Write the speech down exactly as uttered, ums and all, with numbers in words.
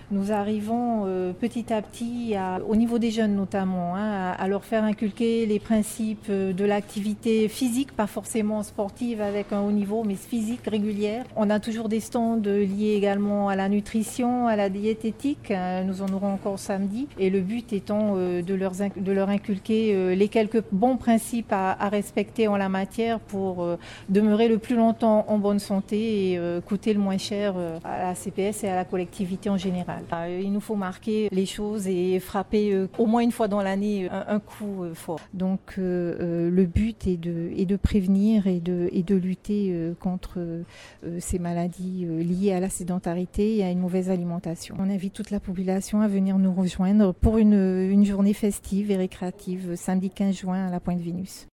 nous arrivons euh, petit à petit, à, au niveau des jeunes notamment, hein, à, à leur faire inculquer les principes de l'activité physique, pas forcément sportive avec un haut niveau, mais physique régulière. On a toujours des stands liés également à la nutrition, à la diététique. Nous en aurons encore samedi. Et le but étant euh, de, leur, de leur inculquer euh, les quelques bons principes à, à respecter en la matière pour euh, demeurer le plus longtemps en bonne santé et euh, coûter le moins cher euh, à la C P S et à la collectivité en général. Euh, il nous faut marquer les choses et frapper euh, au moins une fois dans l'année un, un coup euh, fort. Donc euh, le but est de, est de prévenir et de, et de lutter euh, contre euh, ces maladies euh, liées à la sédentarité et à une mauvaise alimentation. On invite toute la population à venir nous rejoindre pour une, une journée festive et récréative samedi quinze juin à la Pointe Vénus.